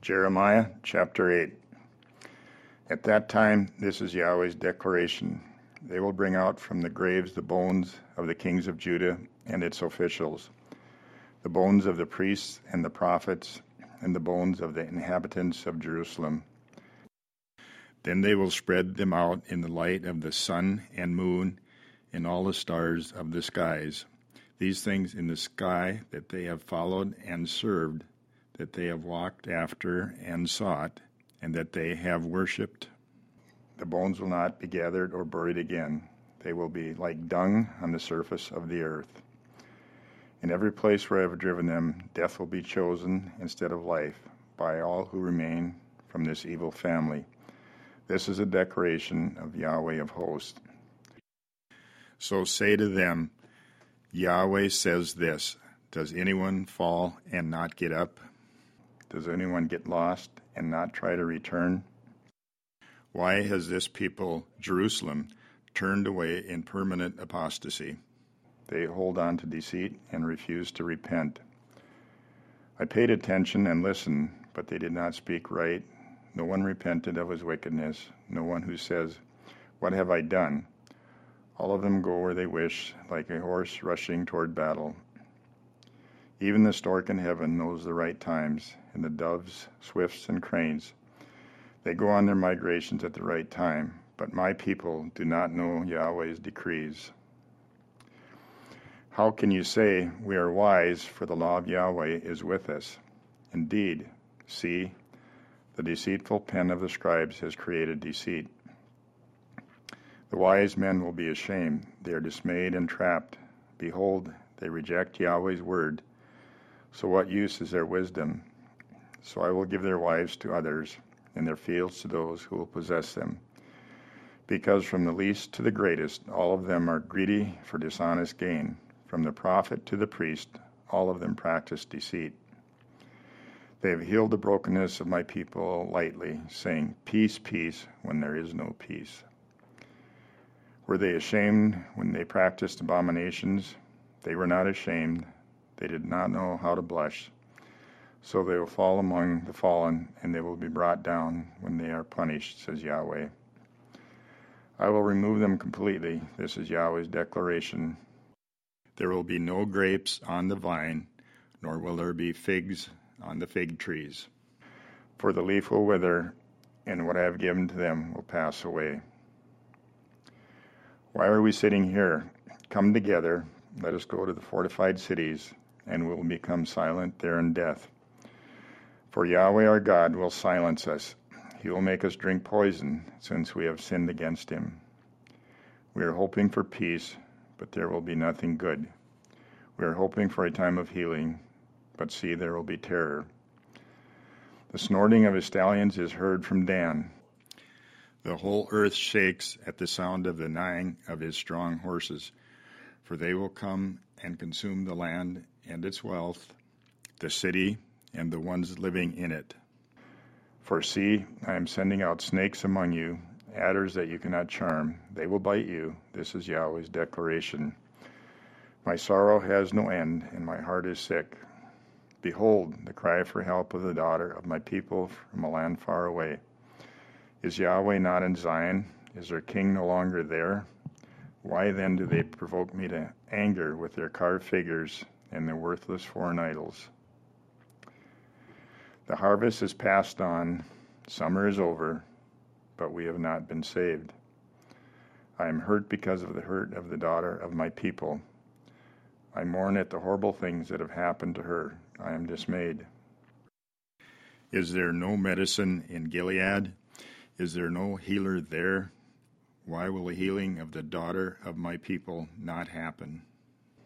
Jeremiah chapter 8. At that time, this is Yahweh's declaration. They will bring out from the graves the bones of the kings of Judah and its officials, the bones of the priests and the prophets, and the bones of the inhabitants of Jerusalem. Then they will spread them out in the light of the sun and moon and all the stars of the skies. These things in the sky that they have followed and served, that they have walked after and sought, and that they have worshipped. The bones will not be gathered or buried again. They will be like dung on the surface of the earth. In every place where I have driven them, death will be chosen instead of life by all who remain from this evil family. This is a declaration of Yahweh of hosts. So say to them, Yahweh says this, does anyone fall and not get up? Does anyone get lost and not try to return? Why has this people, Jerusalem, turned away in permanent apostasy? They hold on to deceit and refuse to repent. I paid attention and listened, but they did not speak right. No one repented of his wickedness, no one who says, what have I done? All of them go where they wish, like a horse rushing toward battle. Even the stork in heaven knows the right times, and the doves, swifts, and cranes. They go on their migrations at the right time, but my people do not know Yahweh's decrees. How can you say, we are wise, for the law of Yahweh is with us? Indeed, see, the deceitful pen of the scribes has created deceit. The wise men will be ashamed. They are dismayed and trapped. Behold, they reject Yahweh's word. So what use is their wisdom? So I will give their wives to others, and their fields to those who will possess them. Because from the least to the greatest, all of them are greedy for dishonest gain. From the prophet to the priest, all of them practice deceit. They have healed the brokenness of my people lightly, saying, peace, peace, when there is no peace. Were they ashamed when they practiced abominations? They were not ashamed. They did not know how to blush. So they will fall among the fallen, and they will be brought down when they are punished, says Yahweh. I will remove them completely. This is Yahweh's declaration. There will be no grapes on the vine, nor will there be figs on the fig trees. For the leaf will wither, and what I have given to them will pass away. Why are we sitting here? Come together, let us go to the fortified cities, and we will become silent there in death. For Yahweh our God will silence us. He will make us drink poison, since we have sinned against him. We are hoping for peace, but there will be nothing good. We are hoping for a time of healing, but see, there will be terror. The snorting of his stallions is heard from Dan. The whole earth shakes at the sound of the neighing of his strong horses, for they will come and consume the land and its wealth, the city, and the ones living in it. For see, I am sending out snakes among you, adders that you cannot charm. They will bite you. This is Yahweh's declaration. My sorrow has no end, and my heart is sick. Behold, the cry for help of the daughter of my people from a land far away. Is Yahweh not in Zion? Is their king no longer there? Why then do they provoke me to anger with their carved figures and their worthless foreign idols? The harvest is passed on, summer is over, but we have not been saved. I am hurt because of the hurt of the daughter of my people. I mourn at the horrible things that have happened to her. I am dismayed. Is there no medicine in Gilead? Is there no healer there? Why will the healing of the daughter of my people not happen?